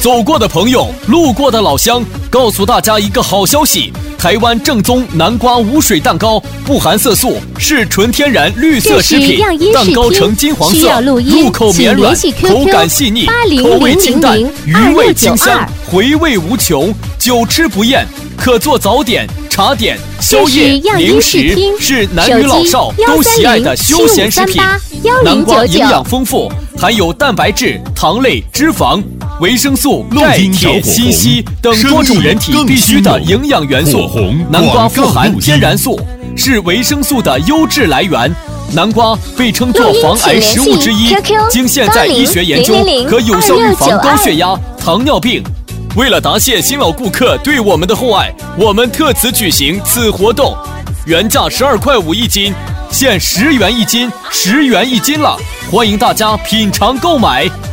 走过的朋友，路过的老乡，告诉大家一个好消息：台湾正宗南瓜无水蛋糕，不含色素，是纯天然绿色食品，蛋糕呈金黄色，入口绵软，口感细腻，口味清淡，余味清香，回味无穷，久吃不厌，可做早点、茶点、宵夜、零食，是男女老少都喜爱的休闲食品。南瓜营养丰富，含有蛋白质、糖类、脂肪、维生素、钙、铁、锌、硒等多种人体必需的营养元素。南瓜富含天然素，是维生素的优质来源。南瓜被称作防癌食物之一，经现在医学研究，可有效预防高血压、糖尿病。为了答谢新老顾客对我们的厚爱，我们特此举行此活动，原价12.5块一斤，现10元一斤，10元一斤了，欢迎大家品尝购买。